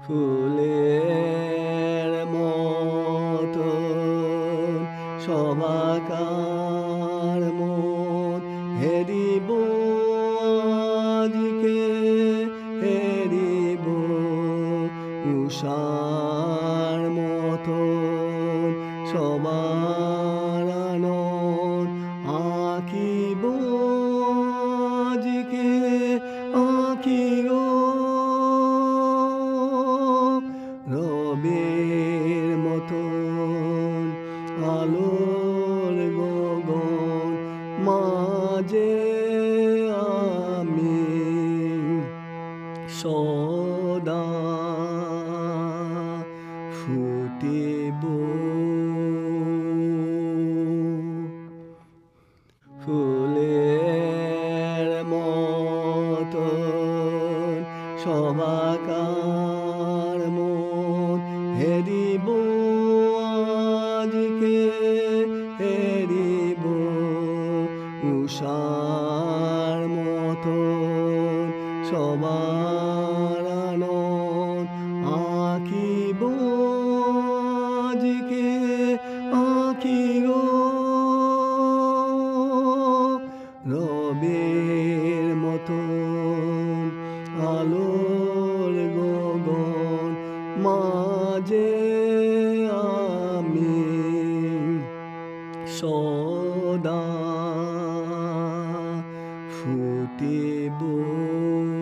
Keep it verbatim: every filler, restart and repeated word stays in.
ফুলের মতন সবাকার মন হেরিব আজকে হেরিব উষার মতন সবার আনন আঁকিব আজকে আঁকিব রবের মতন আলোর গগন মাঝে আমি সদা ফুটিব। ফুলের মতন সবাকার মন হেরিব আজকে হেরিব উষার মতন সবার আনন আঁকিব আজকে আঁকিব রবের মতন আলোর গগন মাঝে আমি সদা ফুটিব।